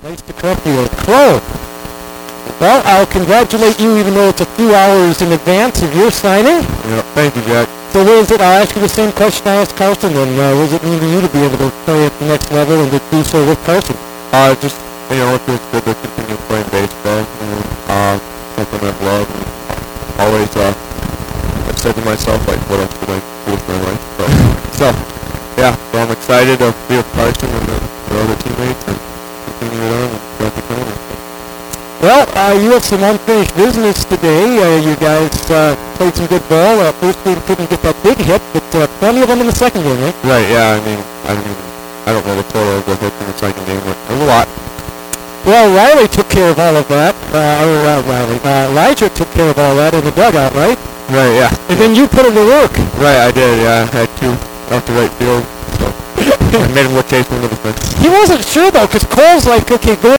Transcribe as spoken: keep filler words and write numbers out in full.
Nice to correct you. Crow. Well, I'll congratulate you even though it's a few hours in advance of your signing. Yeah, thank you, Jack. So what is it? I'll ask you the same question I asked Carson then. Uh, what does it mean to you to be able to play at the next level and to do so with Carson? Uh, just, you know, it feels good to continue playing baseball. You know, uh, something I've loved. And always, uh, I've said to myself, like, what else could I do with my life? So, so yeah, so I'm excited to be with Carson and the, the other teammates and continue it on and try to come. Well, uh, you have some unfinished business today. Uh, you guys uh, played some good ball. Uh, first game couldn't get that big hit, but uh, plenty of them in the second game, right? Right, yeah, I mean, I don't even, I don't know the total of the hits in the second game, but it was a lot. Well, Riley took care of all of that. Uh, or uh, Riley, uh, Elijah took care of all that in the dugout, right? Right, yeah. And then you put him to work. Right, I did, yeah. I had two off the right field, so I made him look chasing into the fence. He wasn't sure, though, because Cole's like, okay, go